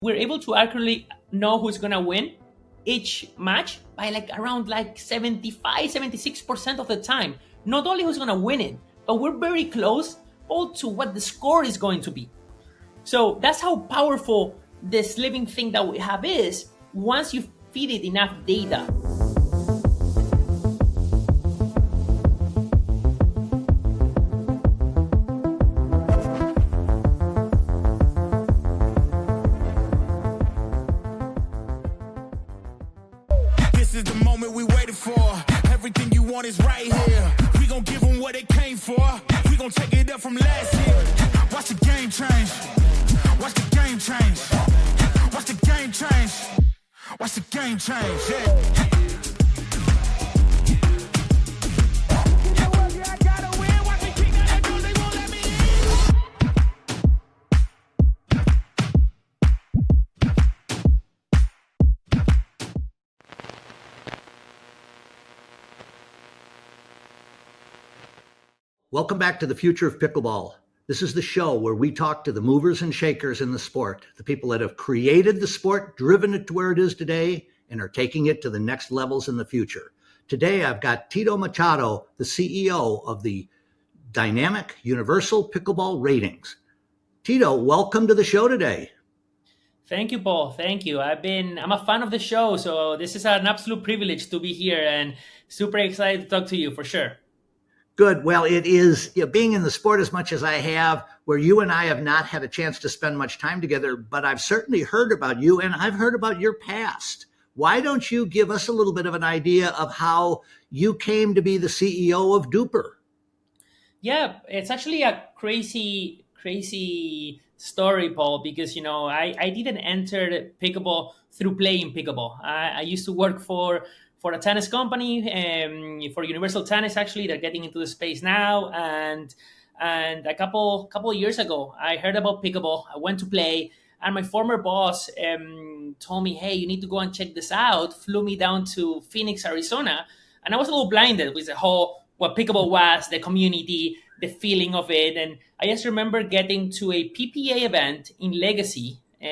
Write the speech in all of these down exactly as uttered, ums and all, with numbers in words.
we're able to accurately know who's going to win each match by like around like seventy-five, seventy-six percent of the time. Not only who's going to win it, but we're very close both to what the score is going to be. So that's how powerful this living thing that we have is once you feed it enough data. This is the moment we waited for. Everything you want is right here. We gon' give them what they came for. We gon' take it up from last year. Watch the game change. Watch the game change. Watch the game change. Watch the game change. Yeah. Welcome back to the Future of Pickleball. This is the show where we talk to the movers and shakers in the sport, the people that have created the sport, driven it to where it is today, and are taking it to the next levels in the future. Today, I've got Tito Machado, the C E O of the Dynamic Universal Pickleball Ratings. Tito, welcome to the show today. Thank you, Paul. Thank you. I've been, I'm a fan of the show, so this is an absolute privilege to be here and super excited to talk to you for sure. Good. Well, it is, you know, being in the sport as much as I have, where you and I have not had a chance to spend much time together, but I've certainly heard about you and I've heard about your past. Why don't you give us a little bit of an idea of how you came to be the C E O of Duper? Yeah, it's actually a crazy, crazy story, Paul, because, you know, I, I didn't enter pickleball through playing pickleball. I, I used to work for for a tennis company, um, for Universal Tennis, actually. They're getting into the space now. And and a couple couple of years ago, I heard about pickleball. I went to play, and my former boss um, told me, hey, you need to go and check this out, flew me down to Phoenix, Arizona. And I was a little blinded with the whole, what pickleball was, the community, the feeling of it. And I just remember getting to a P P A event in Legacy, uh,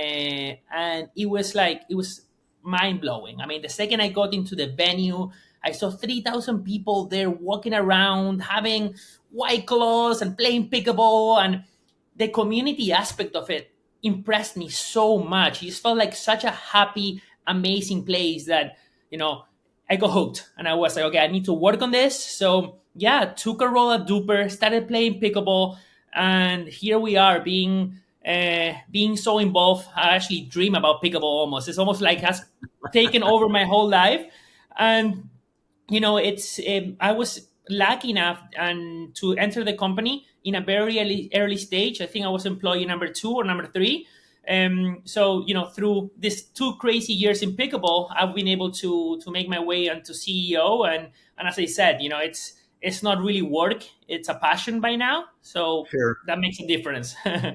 and it was like, it was mind-blowing. I mean, the second I got into the venue, I saw three thousand people there walking around, having white claws and playing pickleball, and the community aspect of it impressed me so much. It just felt like such a happy, amazing place that, you know, I got hooked. And I was like, okay, I need to work on this. So yeah, took a role at Duper, started playing pickleball, and here we are being Uh, being so involved. I actually dream about pickleball almost. It's almost like has taken over my whole life. And, you know, it's um, I was lucky enough and to enter the company in a very early, early stage. I think I was employee number two or number three. Um, so, you know, through these two crazy years in pickleball, I've been able to to make my way onto C E O. And, and as I said, you know, it's it's not really work. It's a passion by now. So Sure. That makes a difference.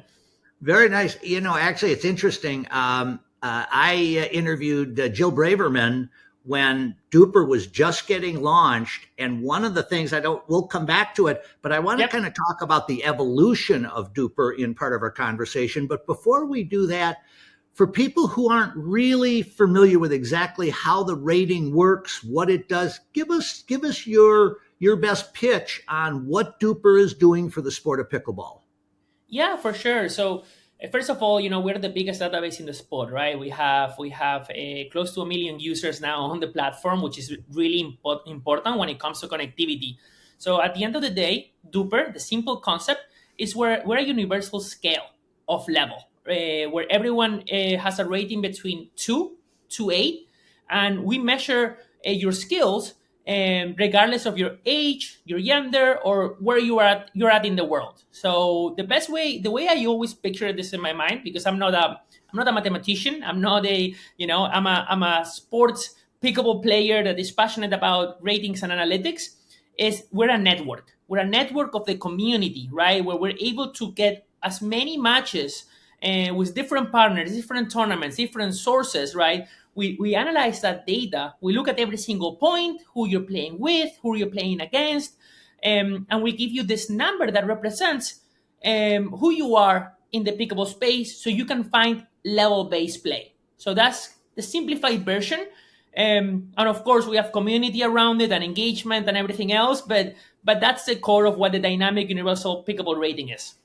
Very nice. You know, actually, it's interesting. Um, uh, I uh, interviewed uh, Jill Braverman when Duper was just getting launched. And one of the things I don't, we'll come back to it, but I want to Yep. kind of talk about the evolution of Duper in part of our conversation. But before we do that, for people who aren't really familiar with exactly how the rating works, what it does, give us give us your your best pitch on what Duper is doing for the sport of pickleball. Yeah, for sure. So uh, first of all, you know, we're the biggest database in the sport, right? We have we have a, close to a million users now on the platform, which is really impo- important when it comes to connectivity. So at the end of the day, Duper, the simple concept, is where we're a universal scale of level, uh, where everyone uh, has a rating between two to eight, and we measure uh, your skills um, regardless of your age, your gender, or where you are at, you're at in the world. So the best way, the way I always picture this in my mind, because I'm not a, I'm not a mathematician. I'm not a, you know, I'm a, I'm a sports pickleball player that is passionate about ratings and analytics. Is we're a network. We're a network of the community, right? Where we're able to get as many matches uh, with different partners, different tournaments, different sources, right? We, we analyze that data. We look at every single point, who you're playing with, who you're playing against, um, and we give you this number that represents um, who you are in the pickleball space so you can find level-based play. So that's the simplified version. Um, and of course, we have community around it and engagement and everything else, but but that's the core of what the dynamic universal pickleball rating is.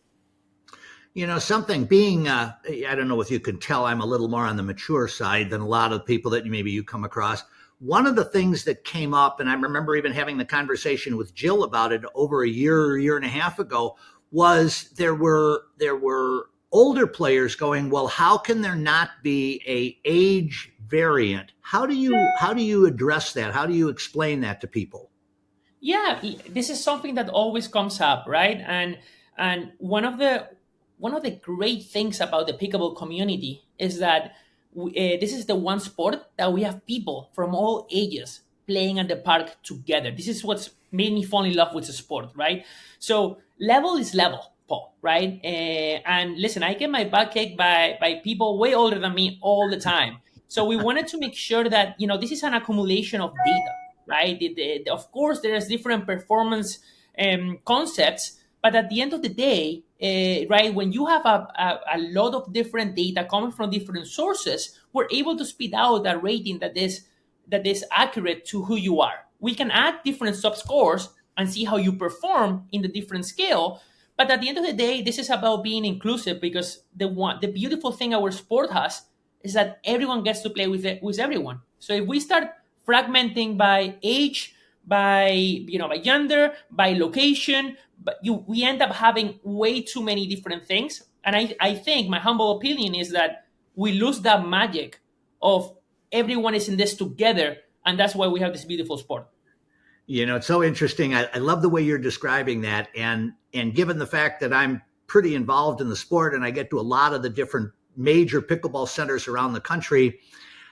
You know, something being, uh, I don't know if you can tell, I'm a little more on the mature side than a lot of people that maybe you come across. One of the things that came up, and I remember even having the conversation with Jill about it over a year, year and a half ago, was there were there were older players going, well, how can there not be a age variant? How do you how do you address that? How do you explain that to people? Yeah, this is something that always comes up, right? And and one of the one of the great things about the pickleball community is that we, uh, this is the one sport that we have people from all ages playing at the park together. This is what's made me fall in love with the sport, right? So level is level, Paul, right? Uh, and listen, I get my butt kicked by by people way older than me all the time. So we wanted to make sure that, you know, this is an accumulation of data, right? The, the, of course, there's different performance um, concepts, but at the end of the day, uh, right, when you have a, a, a lot of different data coming from different sources, we're able to spit out a rating that is that is accurate to who you are. We can add different sub-scores and see how you perform in the different scale. But at the end of the day, this is about being inclusive, because the one the beautiful thing our sport has is that everyone gets to play with it, with everyone. So if we start fragmenting by age, by you know, by gender, by location, but you we end up having way too many different things. And I, I think my humble opinion is that we lose that magic of everyone is in this together, and that's why we have this beautiful sport. You know, it's so interesting. I, I love the way you're describing that. And and given the fact that I'm pretty involved in the sport and I get to a lot of the different major pickleball centers around the country,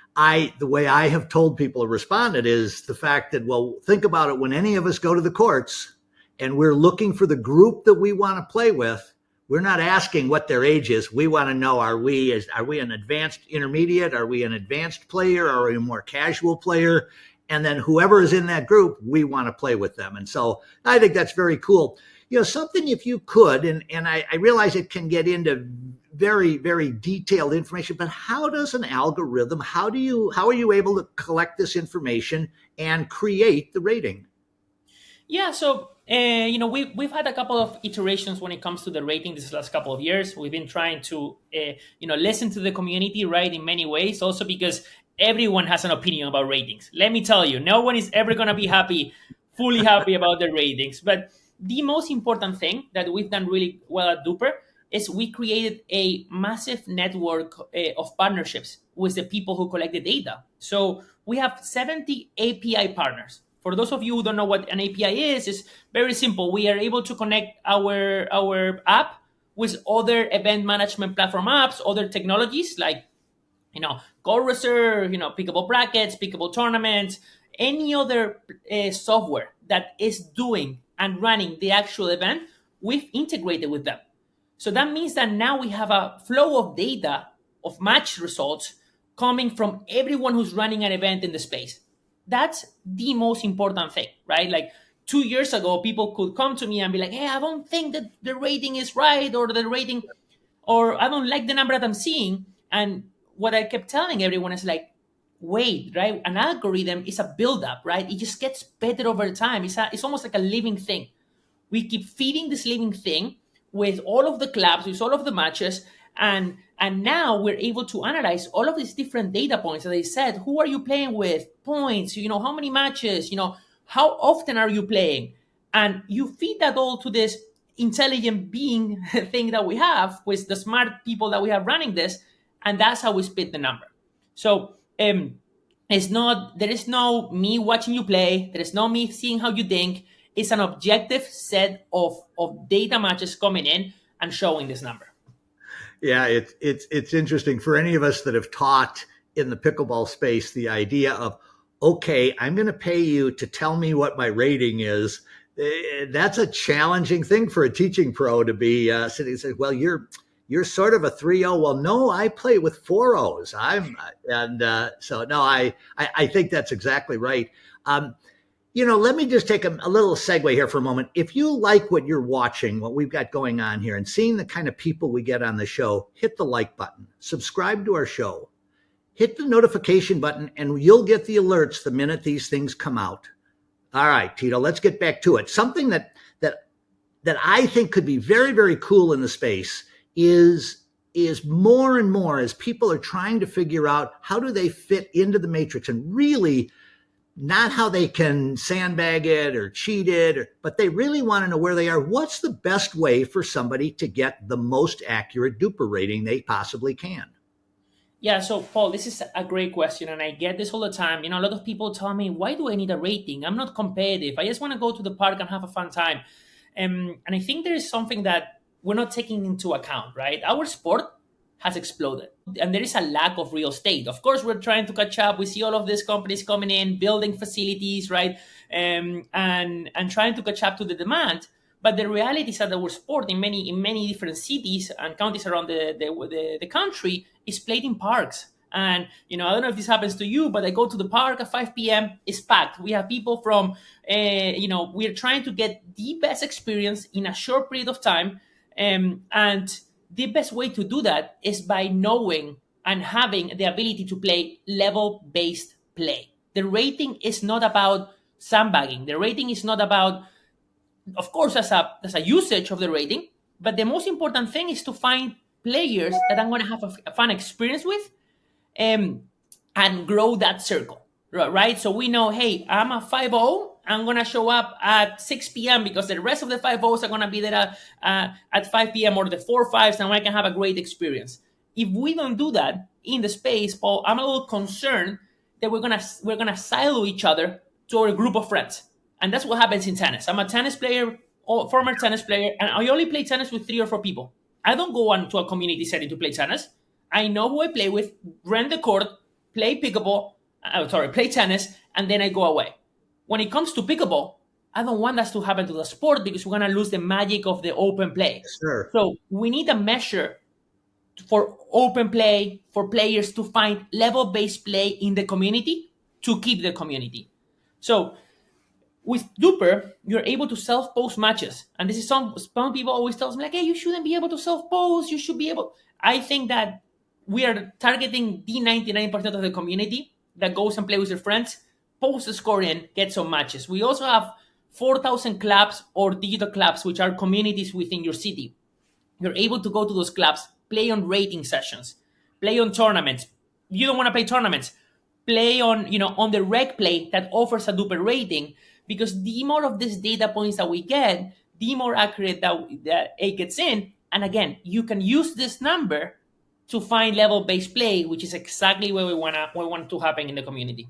I the way I have told people to respond it is the fact that, well, think about it. When any of us go to the courts and we're looking for the group that we want to play with, we're not asking what their age is. We want to know, are we is are we an advanced intermediate? Are we an advanced player? Are we a more casual player? And then whoever is in that group, we want to play with them. And so I think that's very cool. You know, something, if you could, and, and I, I realize it can get into very, very detailed information, but how does an algorithm, how do you, how are you able to collect this information and create the rating? Yeah, so, uh, you know, we, we've had a couple of iterations when it comes to the rating this last couple of years. We've been trying to, uh, you know, listen to the community, right, in many ways, also because everyone has an opinion about ratings. Let me tell you, no one is ever going to be happy, fully happy about the ratings. But the most important thing that we've done really well at Duper is we created a massive network uh, of partnerships with the people who collect the data. So we have seventy A P I partners. For those of you who don't know what an A P I is, it's very simple. We are able to connect our, our app with other event management platform apps, other technologies like, you know, Goal Reserve, you know, Pickleball Brackets, Pickleball Tournaments, any other uh, software that is doing and running the actual event, we've integrated with them. So that means that now we have a flow of data of match results coming from everyone who's running an event in the space. That's the most important thing, right? Like two years ago, people could come to me and be like, hey, I don't think that the rating is right, or the rating, or I don't like the number that I'm seeing. And what I kept telling everyone is like, wait, right? An algorithm is a build-up, right? It just gets better over time. It's a, it's almost like a living thing. We keep feeding this living thing with all of the clubs, with all of the matches, and and now we're able to analyze all of these different data points. As I said, who are you playing with? Points, you know, how many matches, you know, how often are you playing? And you feed that all to this intelligent being thing that we have with the smart people that we have running this, and that's how we spit the number. So um, it's not, there is no me watching you play. There is no me seeing how you think. It's an objective set of, of data matches coming in and showing this number. Yeah, it's it's it's interesting for any of us that have taught in the pickleball space, the idea of, okay, I'm going to pay you to tell me what my rating is. That's a challenging thing for a teaching pro to be uh, sitting and say, well, you're you're sort of a three oh. Well, no, I play with four O's. I'm and uh, so no, I, I I think that's exactly right. Um, You know, let me just take a, a little segue here for a moment. If you like what you're watching, what we've got going on here, and seeing the kind of people we get on the show, hit the like button, subscribe to our show, hit the notification button, and you'll get the alerts the minute these things come out. All right, Tito, let's get back to it. Something that that that I think could be very, very cool in the space is is more and more as people are trying to figure out how do they fit into the matrix, and really not how they can sandbag it or cheat it, or, but they really want to know where they are. What's the best way for somebody to get the most accurate duper rating they possibly can? Yeah, so Paul, this is a great question, and I get this all the time. You know, a lot of people tell me, why do I need a rating? I'm not competitive. I just want to go to the park and have a fun time. Um, and I think there is something that we're not taking into account, right? Our sport has exploded, and there is a lack of real estate. Of course, we're trying to catch up. We see all of these companies coming in, building facilities, right? Um, and and trying to catch up to the demand. But the reality is that our sport in many in many different cities and counties around the the, the, the country is played in parks. And, you know, I don't know if this happens to you, but I go to the park at five p.m., it's packed. We have people from, uh, you know, we're trying to get the best experience in a short period of time. Um, and the best way to do that is by knowing and having the ability to play level-based play. The rating is not about sandbagging. The rating is not about, of course, there's a, there's a usage of the rating, but the most important thing is to find players that I'm going to have a, a fun experience with, um, and grow that circle, right? So we know, hey, I'm a five oh, I'm going to show up at six p.m. because the rest of the five ohs are going to be there at, uh, at five p.m. or the four fives, and I can have a great experience. If we don't do that in the space, Paul, I'm a little concerned that we're going to we're going to silo each other to our group of friends. And that's what happens in tennis. I'm a tennis player, or former tennis player, and I only play tennis with three or four people. I don't go on to a community setting to play tennis. I know who I play with, rent the court, play pickleball, uh, sorry, play tennis, and then I go away. When it comes to pickleball, I don't want that to happen to the sport because we're going to lose the magic of the open play. Sure. So we need a measure for open play, for players to find level-based play in the community to keep the community. So with Duper, you're able to self-post matches. And this is some, some people always tell me, like, hey, you shouldn't be able to self-post. You should be able. I think that we are targeting the ninety-nine percent of the community that goes and play with their friends, post a score in, get some matches. We also have four thousand clubs or digital clubs, which are communities within your city. You're able to go to those clubs, play on rating sessions, play on tournaments. You don't want to play tournaments. Play on, you know, on the rec play that offers a Duper rating, because the more of these data points that we get, the more accurate that, that it gets in. And again, you can use this number to find level-based play, which is exactly what we want to we want to happen in the community.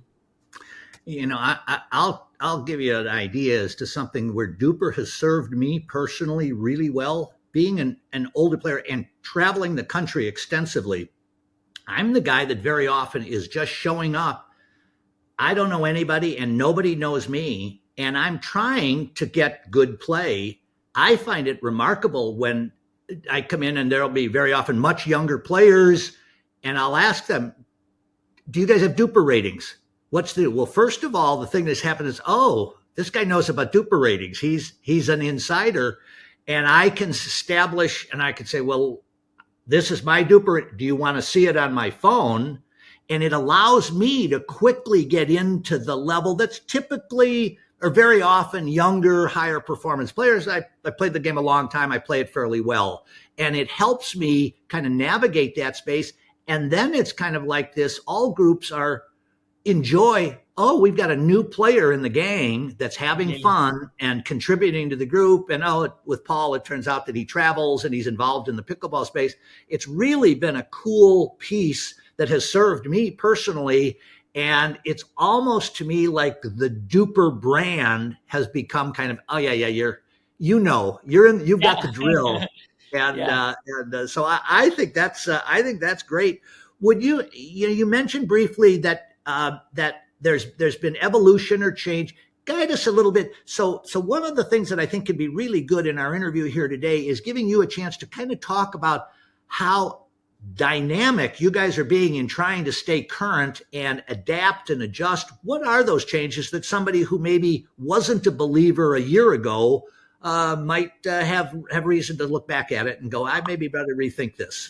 You know, I, I, I'll I'll give you an idea as to something where Duper has served me personally really well. Being an, an older player and traveling the country extensively, I'm the guy that very often is just showing up. I don't know anybody and nobody knows me, and I'm trying to get good play. I find it remarkable when I come in and there'll be very often much younger players, and I'll ask them, do you guys have Duper ratings? What's the, well, first of all, the thing that's happened is, oh, this guy knows about Duper ratings. He's, he's an insider, and I can establish, and I can say, well, this is my Duper. Do you want to see it on my phone? And it allows me to quickly get into the level that's typically or very often younger, higher performance players. I, I played the game a long time. I play it fairly well. And it helps me kind of navigate that space. And then it's kind of like this, all groups are enjoy, oh, we've got a new player in the gang that's having yeah. fun and contributing to the group. And oh, with Paul, it turns out that he travels and he's involved in the pickleball space. It's really been a cool piece that has served me personally. And it's almost to me like the Duper brand has become kind of, oh yeah, yeah, you're, you know, you're in, you've got yeah. the drill. And, yeah. uh, and uh, so I, I think that's, uh, I think that's great. Would you, you know, you mentioned briefly that, uh, that there's, there's been evolution or change. Guide us a little bit. So, so one of the things that I think could be really good in our interview here today is giving you a chance to kind of talk about how dynamic you guys are being in trying to stay current and adapt and adjust. What are those changes that somebody who maybe wasn't a believer a year ago uh, might uh, have have reason to look back at it and go, I maybe better rethink this?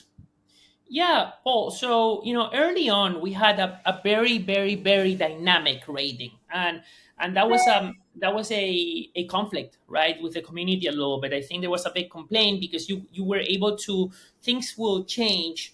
Yeah, Paul. So, you know, early on we had a, a very, very, very dynamic rating, and and that was um that was a, a conflict, right, with the community a little bit. I think there was a big complaint because you you were able to, things will change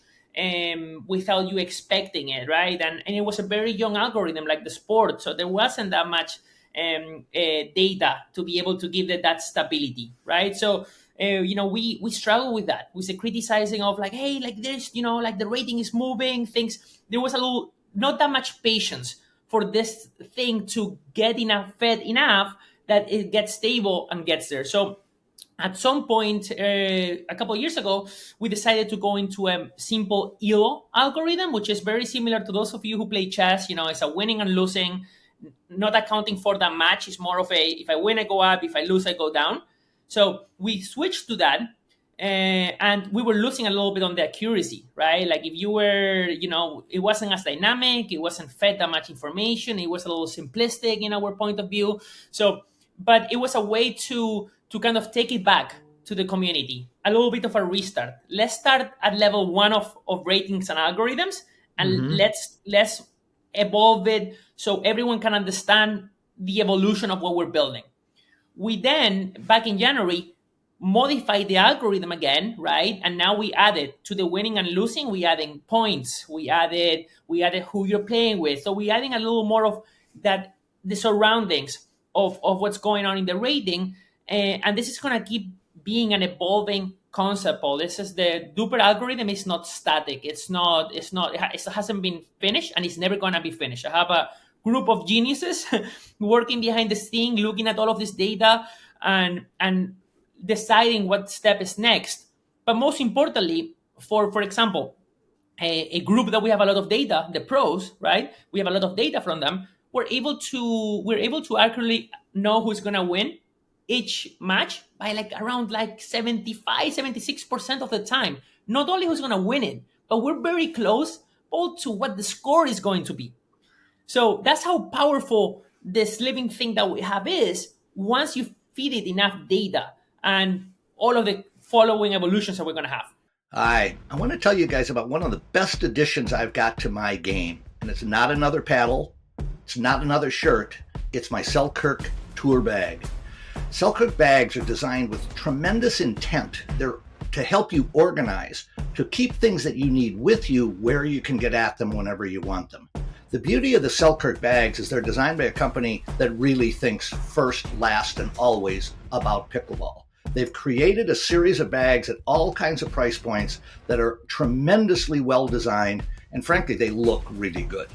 um without you expecting it, right? And and it was a very young algorithm like the sport, so there wasn't that much um uh, data to be able to give it that stability, right? So uh, you know, we we struggle with that, with the criticizing of like, hey, like there's, you know, like the rating is moving, things. There was a little, not that much patience for this thing to get enough fed enough that it gets stable and gets there. So at some point, uh, a couple of years ago, we decided to go into a simple E L O algorithm, which is very similar to those of you who play chess. You know, it's a winning and losing, not accounting for that match. It's more of a, if I win, I go up. If I lose, I go down. So we switched to that, uh, and we were losing a little bit on the accuracy, right? Like if you were, you know, it wasn't as dynamic, it wasn't fed that much information, it was a little simplistic in our point of view. So, but it was a way to to kind of take it back to the community, a little bit of a restart. Let's start at level one of, of ratings and algorithms, and mm-hmm. let's let's evolve it so everyone can understand the evolution of what we're building. We then, back in January, modified the algorithm again, right? And now we added to the winning and losing, we added points, we added we added who you're playing with. So we're adding a little more of that, the surroundings of, of what's going on in the rating. Uh, and this is going to keep being an evolving concept, Paul. This is the Duper algorithm is not static. It's not, it's not, it hasn't been finished, and it's never going to be finished. I have a group of geniuses working behind the scene, looking at all of this data and and deciding what step is next. But most importantly, for for example, a, a group that we have a lot of data, the pros, right? We have a lot of data from them. We're able to we're able to accurately know who's gonna win each match by like around like seventy-five, seventy-six percent of the time. Not only who's gonna win it, but we're very close both to what the score is going to be. So that's how powerful this living thing that we have is once you feed it enough data and all of the following evolutions that we're going to have. Hi, I want to tell you guys about one of the best additions I've got to my game. And it's not another paddle. It's not another shirt. It's my Selkirk Tour Bag. Selkirk bags are designed with tremendous intent. They're to help you organize, to keep things that you need with you where you can get at them whenever you want them. The beauty of the Selkirk bags is they're designed by a company that really thinks first, last, and always about pickleball. They've created a series of bags at all kinds of price points that are tremendously well designed, and frankly, they look really good.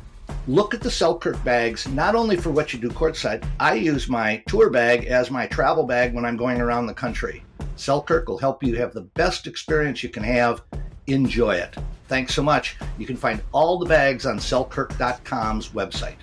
Look at the Selkirk bags, not only for what you do courtside. I use my tour bag as my travel bag when I'm going around the country. Selkirk will help you have the best experience you can have. Enjoy it. Thanks so much. You can find all the bags on Selkirk dot com's website.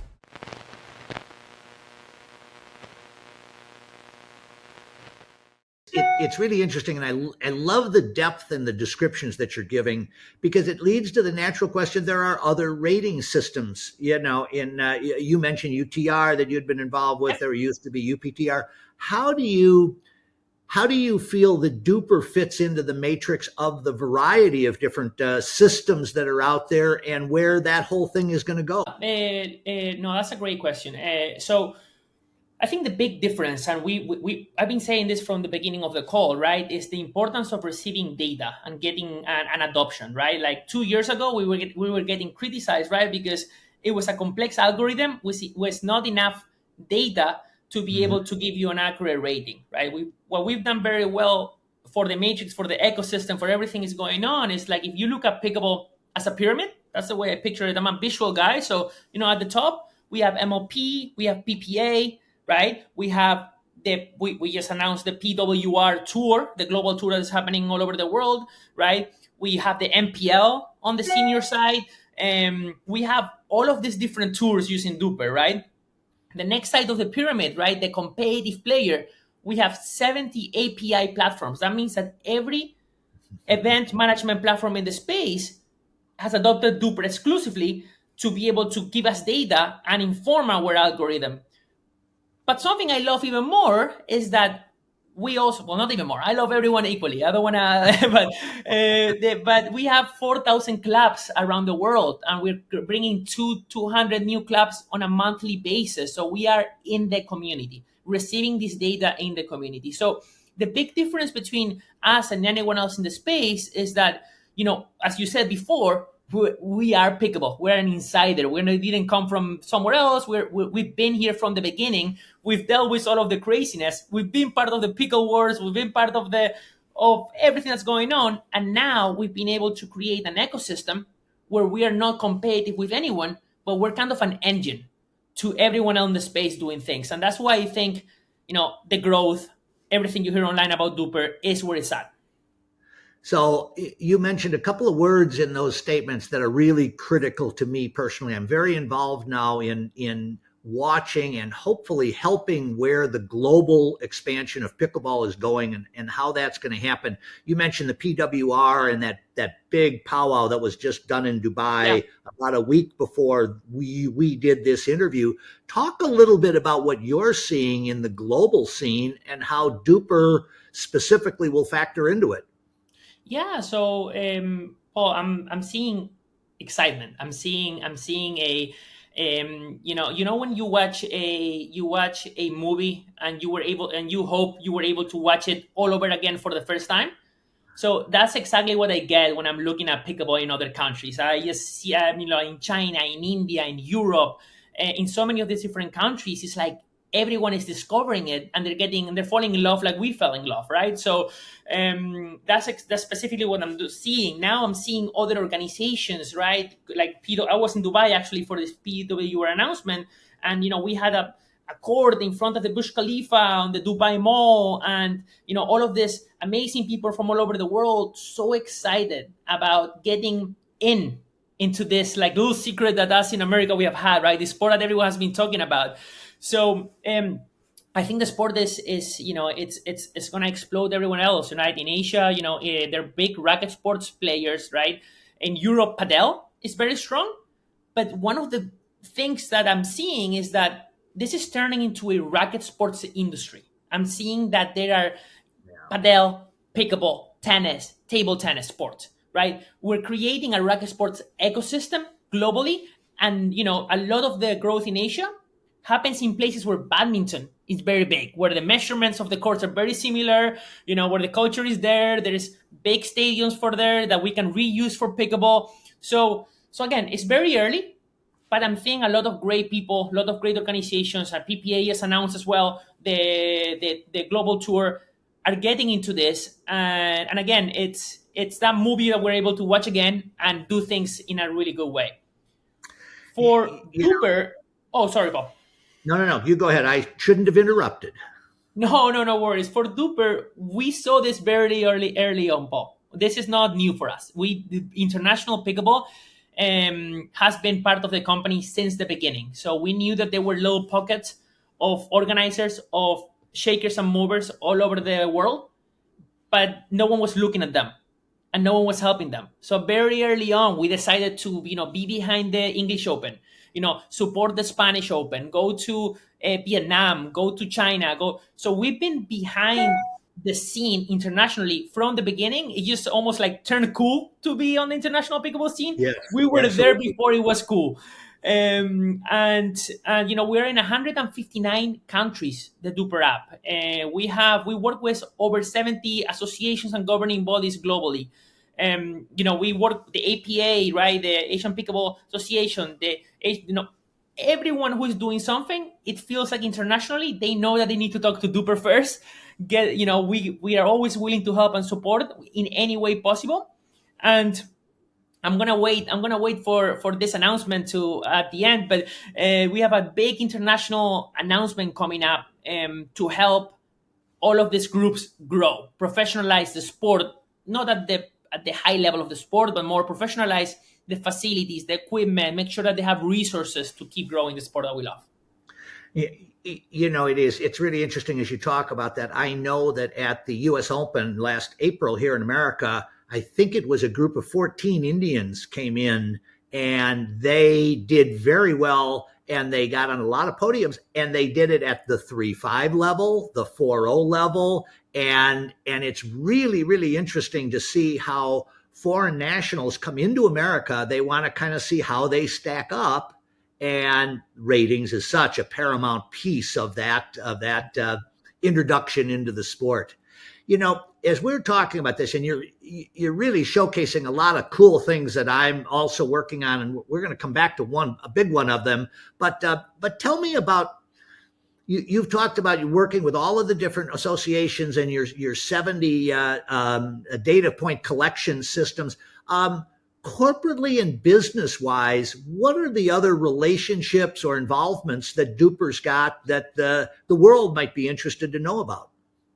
It, it's really interesting, and I, I love the depth and the descriptions that you're giving, because it leads to the natural question. There are other rating systems, you know, in uh, you mentioned U T R that you'd been involved with. There used to be U P T R. How do you How do you feel the Duper fits into the matrix of the variety of different uh, systems that are out there, and where that whole thing is going to go? Uh, uh, no, that's a great question. Uh, so I think the big difference, and we, we, we I've been saying this from the beginning of the call, right, is the importance of receiving data and getting an, an adoption, right? Like two years ago, we were get, we were getting criticized, right, because it was a complex algorithm, was was not enough data to be able to give you an accurate rating, right? We what we've done very well for the matrix, for the ecosystem, for everything is going on is like, if you look at pickleball as a pyramid, that's the way I picture it. I'm a visual guy. So, you know, at the top, we have M L P, we have P P A, right? We have the, we, we just announced the P W R tour, the global tour that is happening all over the world, right? We have the M P L on the senior side. And um, we have all of these different tours using Duper, right? The next side of the pyramid, right, the competitive player, we have seventy A P I platforms. That means that every event management platform in the space has adopted Duper exclusively to be able to give us data and inform our algorithm. But something I love even more is that we also, well, not even more. I love everyone equally. I don't want to, but uh, the, but we have four thousand clubs around the world, and we're bringing two, 200 new clubs on a monthly basis. So we are in the community, receiving this data in the community. So the big difference between us and anyone else in the space is that, you know, as you said before, we are Pickleball. We're an insider. We didn't come from somewhere else. We're, we've been here from the beginning. We've dealt with all of the craziness. We've been part of the pickle wars. We've been part of the of everything that's going on. And now we've been able to create an ecosystem where we are not competitive with anyone, but we're kind of an engine to everyone else in the space doing things. And that's why I think, you know, the growth, everything you hear online about Duper is where it's at. So you mentioned a couple of words in those statements that are really critical to me personally. I'm very involved now in, in watching and hopefully helping where the global expansion of pickleball is going and, and how that's going to happen. You mentioned the P W R and that, that big powwow that was just done in Dubai yeah. about a week before we, we did this interview. Talk a little bit about what you're seeing in the global scene and how Duper specifically will factor into it. Yeah, so um, Paul, I'm I'm seeing excitement. I'm seeing I'm seeing a um, you know you know when you watch a you watch a movie and you were able and you hope you were able to watch it all over again for the first time. So that's exactly what I get when I'm looking at pickleball in other countries. I just see um, you know in China, in India, in Europe, uh, in so many of these different countries. It's like everyone is discovering it and they're getting and they're falling in love like we fell in love, right? So um, that's that's specifically what I'm seeing. Now I'm seeing other organizations, right? Like P W, I was in Dubai actually for this P W R announcement, and you know we had a, a court in front of the Burj Khalifa on the Dubai Mall, and you know all of this amazing people from all over the world, so excited about getting in into this like little secret that us in America we have had, right? This sport that everyone has been talking about. So um, I think the sport is, is you know, it's it's it's going to explode everyone else, right? In Asia, you know, uh, they're big racket sports players, right? In Europe, padel is very strong. But one of the things that I'm seeing is that this is turning into a racket sports industry. I'm seeing that there are yeah. padel, pickleball, tennis, table tennis sports, right? We're creating a racket sports ecosystem globally. And, you know, a lot of the growth in Asia happens in places where badminton is very big, where the measurements of the courts are very similar, you know, where the culture is there. There is big stadiums for there that we can reuse for pickleball. So, so again, it's very early, but I'm seeing a lot of great people, a lot of great organizations. Our P P A has announced as well the the, the global tour are getting into this. And, and again, it's it's that movie that we're able to watch again and do things in a really good way. For yeah. Duper, oh, sorry, Bob. No, no, no. You go ahead. I shouldn't have interrupted. No, no, no worries. For Duper, we saw this very early, early on, Paul. This is not new for us. We, the International Pickleball, um, has been part of the company since the beginning. So we knew that there were little pockets of organizers, of shakers and movers all over the world, but no one was looking at them and no one was helping them. So very early on, we decided to, you know, be behind the English Open. You know, support the Spanish Open, go to uh, Vietnam, go to China, go. So we've been behind the scene internationally from the beginning. It just almost like turned cool to be on the international pickleball scene. Yes, we were absolutely. there before it was cool. Um, and, and, you know, we're in one hundred fifty-nine countries, the Duper app. Uh, we have, we work with over seventy associations and governing bodies globally. Um, you know, we work the A P A, right? The Asian Pickleball Association, the, you know, everyone who is doing something, it feels like internationally, they know that they need to talk to Duper first. Get, you know, we, we are always willing to help and support in any way possible. And I'm going to wait, I'm going to wait for, for this announcement to at the end, but uh, we have a big international announcement coming up um, to help all of these groups grow, professionalize the sport, not at the at the high level of the sport, but more professionalize the facilities, the equipment, make sure that they have resources to keep growing the sport that we love. You know, it is, it's really interesting as you talk about that. I know that at the U S Open last April here in America, I think it was a group of fourteen Indians came in, and they did very well, and they got on a lot of podiums, and they did it at the three five level, the four oh level, and and it's really, really interesting to see how foreign nationals come into America. They want to kind of see how they stack up, and ratings is such a paramount piece of that of that uh, introduction into the sport. You know, as we're talking about this, and you're you're really showcasing a lot of cool things that I'm also working on, and we're going to come back to one, a big one of them. But uh, but tell me about you. You've talked about you working with all of the different associations and your your seventy uh, um, data point collection systems. Um, corporately and business wise, what are the other relationships or involvements that Duper's got that the the world might be interested to know about?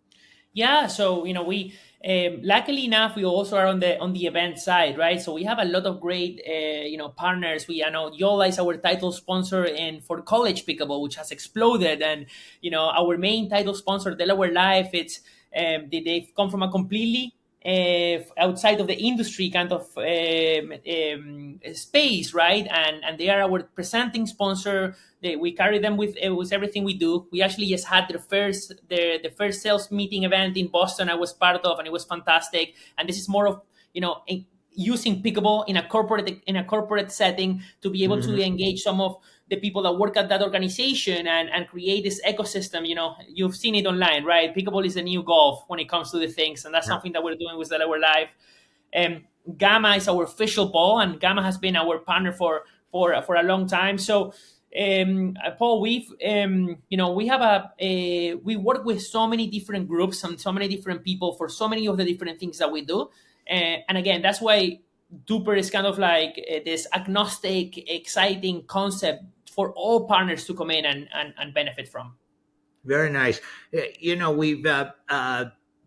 Yeah, so you know, we um, luckily enough we also are on the on the event side, right? So we have a lot of great uh, you know partners. We I know Yola is our title sponsor, and for college pickleball, which has exploded, and you know our main title sponsor, Delaware Life, it's um, they, they've come from a completely uh, outside of the industry kind of um, um, space, right? And and they are our presenting sponsor. They, we carry them with uh, with everything we do. We actually just had the first the the first sales meeting event in Boston I was part of, and it was fantastic. And this is more of you know a, using pickleball in a corporate in a corporate setting to be able mm-hmm. to engage some of the people that work at that organization and, and create this ecosystem. You know, you've seen it online, right? Pickleball is the new golf when it comes to the things, and that's yeah. something that we're doing with Delaware Live. Um, Gamma is our official ball, and Gamma has been our partner for for for a long time. So. Um, Paul, we've, um, you know, we have a, a, we work with so many different groups and so many different people for so many of the different things that we do. Uh, and again, that's why Duper is kind of like uh, this agnostic, exciting concept for all partners to come in and, and, and benefit from. Very nice. You know, we've, uh, uh,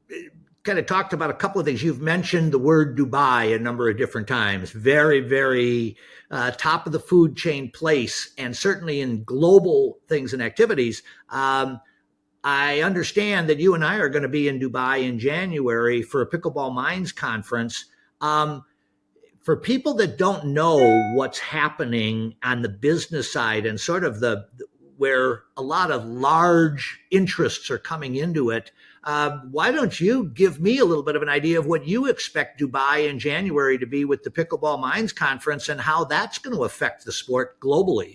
kind of talked about a couple of things. You've mentioned the word Dubai a number of different times. Very, very uh, top of the food chain place, and certainly in global things and activities. Um, I understand that you and I are going to be in Dubai in January for a Pickleball Minds conference. Um, for people that don't know what's happening on the business side and sort of the where a lot of large interests are coming into it, Uh, why don't you give me a little bit of an idea of what you expect Dubai in January to be with the Pickleball Minds Conference and how that's going to affect the sport globally?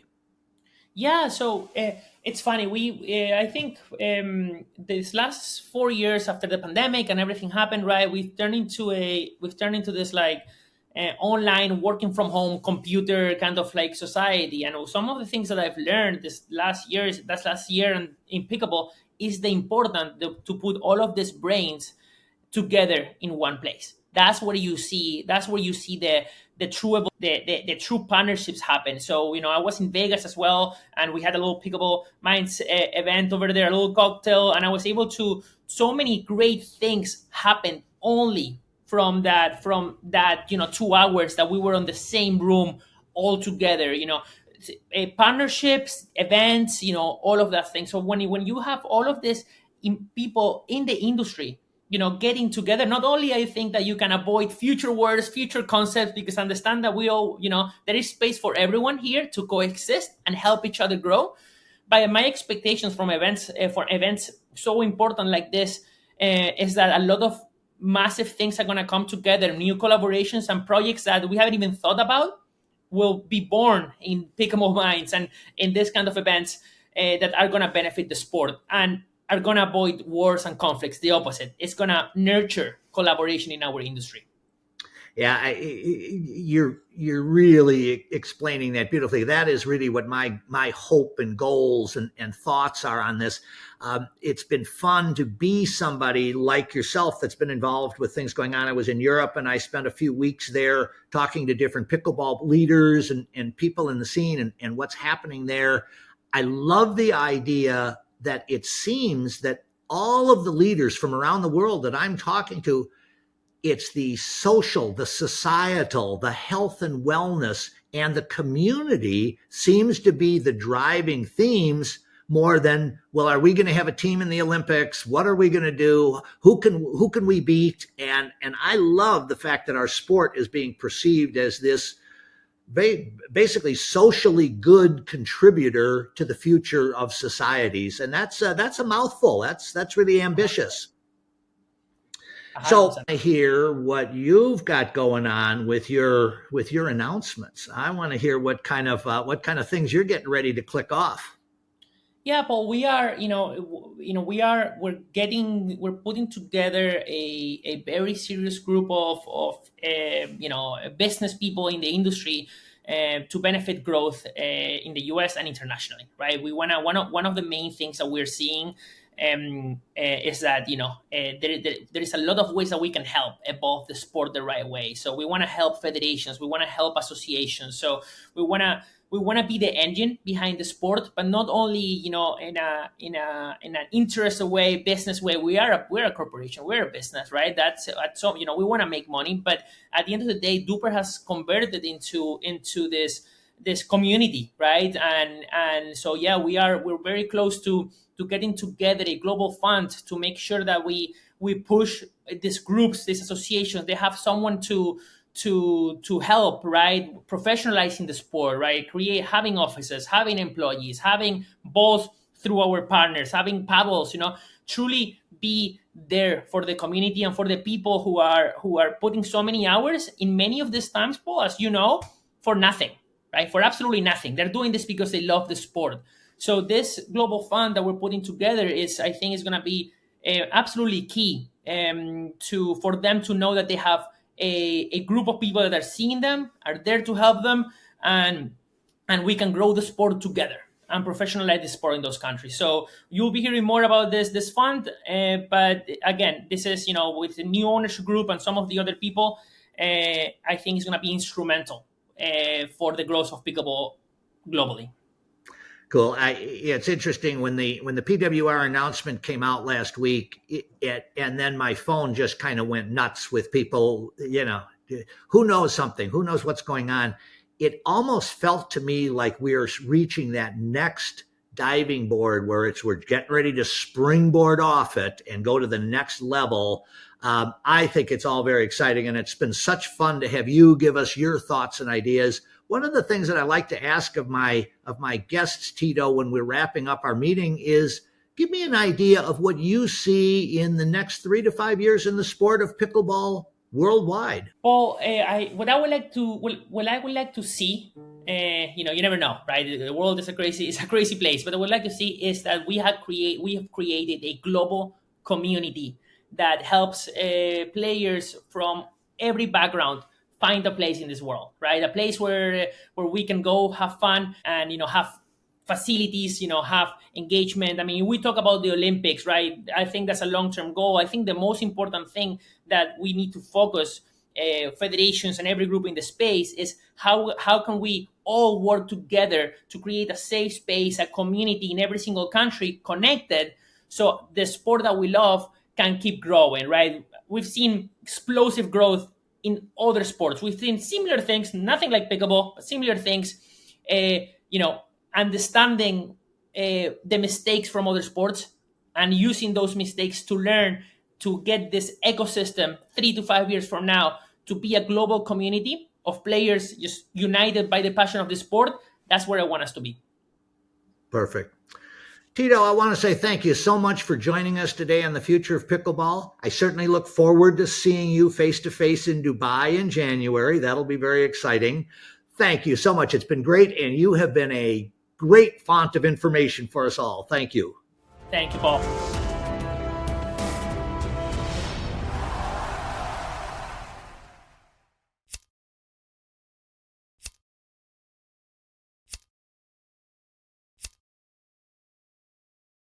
Yeah, so uh, it's funny. We, uh, I think um, this last four years after the pandemic and everything happened, right? We've turned into a, we've turned into this like uh, online working from home computer kind of like society. And some of the things that I've learned this last year, that's last year in, in pickleball, is the important the, to put all of these brains together in one place. That's where you see. That's where you see the the true the, the the true partnerships happen. So you know, I was in Vegas as well, and we had a little Pickleball Minds uh, event over there, a little cocktail, and I was able to. So many great things happened only from that from that you know two hours that we were in the same room all together. You know. Uh, partnerships, events, you know, all of that thing. So when you, when you have all of this in people in the industry, you know, getting together, not only I think that you can avoid future words, future concepts, because understand that we all, you know, there is space for everyone here to coexist and help each other grow. But my expectations from events, uh, for events so important like this, uh, is that a lot of massive things are going to come together, new collaborations and projects that we haven't even thought about will be born in Pickleball Minds and in this kind of events uh, that are going to benefit the sport and are going to avoid wars and conflicts. The opposite. It's going to nurture collaboration in our industry. Yeah, I, you're you're really explaining that beautifully. That is really what my my hope and goals and, and thoughts are on this. Um, it's been fun to be somebody like yourself that's been involved with things going on. I was in Europe and I spent a few weeks there talking to different pickleball leaders and, and people in the scene and, and what's happening there. I love the idea that it seems that all of the leaders from around the world that I'm talking to, it's the social, the societal, the health and wellness, and the community seems to be the driving themes more than, well, are we going to have a team in the Olympics? What are we going to do? Who can who can we beat? And and I love the fact that our sport is being perceived as this basically socially good contributor to the future of societies, and that's uh, that's a mouthful. That's that's really ambitious. So I hear what you've got going on with your with your announcements. I want to hear what kind of uh, what kind of things you're getting ready to click off. Yeah, Paul, we are, you know, you know, we are, we're getting, we're putting together a, a very serious group of, of uh, you know, business people in the industry uh, to benefit growth uh, in the U S and internationally, right? We want to, one of, one of the main things that we're seeing um, uh, is that, you know, uh, there, there, there is a lot of ways that we can help evolve the sport the right way. So we want to help federations, we want to help associations. So we want to, We want to be the engine behind the sport, but not only, you know, in a in a in an interested way, business way. We are a, we're a corporation, we're a business, right? That's at some, you know, we want to make money, but at the end of the day, Duper has converted into into this this community, right? And and so yeah, we are we're very close to to getting together a global fund to make sure that we we push these groups, these associations. They have someone to. to to help, right, professionalizing the sport, right, create, having offices, having employees, having balls through our partners, having paddles, you know, truly be there for the community and for the people who are who are putting so many hours in many of these times, Paul, as you know, for nothing, right, for absolutely nothing. They're doing this because they love the sport. So this global fund that we're putting together is, I think, is going to be uh, absolutely key um, to for them to know that they have A, a group of people that are seeing them, are there to help them, and and we can grow the sport together and professionalize the sport in those countries. So you'll be hearing more about this this fund, uh, but again, this is, you know, with the new ownership group and some of the other people, uh, I think it's going to be instrumental uh, for the growth of pickleball globally. Cool. I, it's interesting when the when the P W R announcement came out last week, it, it, and then my phone just kind of went nuts with people, you know, who knows something, who knows what's going on. It almost felt to me like we are reaching that next diving board where it's we're getting ready to springboard off it and go to the next level. Um, I think it's all very exciting, and it's been such fun to have you give us your thoughts and ideas. One of the things that I like to ask of my of my guests, Tito, when we're wrapping up our meeting is, give me an idea of what you see in the next three to five years in the sport of pickleball worldwide. Well, uh, I what I would like to well, what I would like to see, uh, you know, you never know, right? The world is a crazy it's a crazy place. But what I would like to see is that we have create we have created a global community that helps uh, players from every background find a place in this world, right? A place where where we can go have fun and, you know, have facilities, you know, have engagement. I mean, we talk about the Olympics, right? I think that's a long-term goal. I think the most important thing that we need to focus, uh, federations and every group in the space, is how how can we all work together to create a safe space, a community in every single country connected, so the sport that we love can keep growing, right? We've seen explosive growth in other sports. We've seen similar things, nothing like pickleball, but similar things, uh, you know, understanding uh, the mistakes from other sports and using those mistakes to learn to get this ecosystem three to five years from now to be a global community of players just united by the passion of the sport. That's where I want us to be. Perfect. Tito, I want to say thank you so much for joining us today on the future of pickleball. I certainly look forward to seeing you face-to-face in Dubai in January. That'll be very exciting. Thank you so much. It's been great, and you have been a great font of information for us all. Thank you. Thank you, Paul.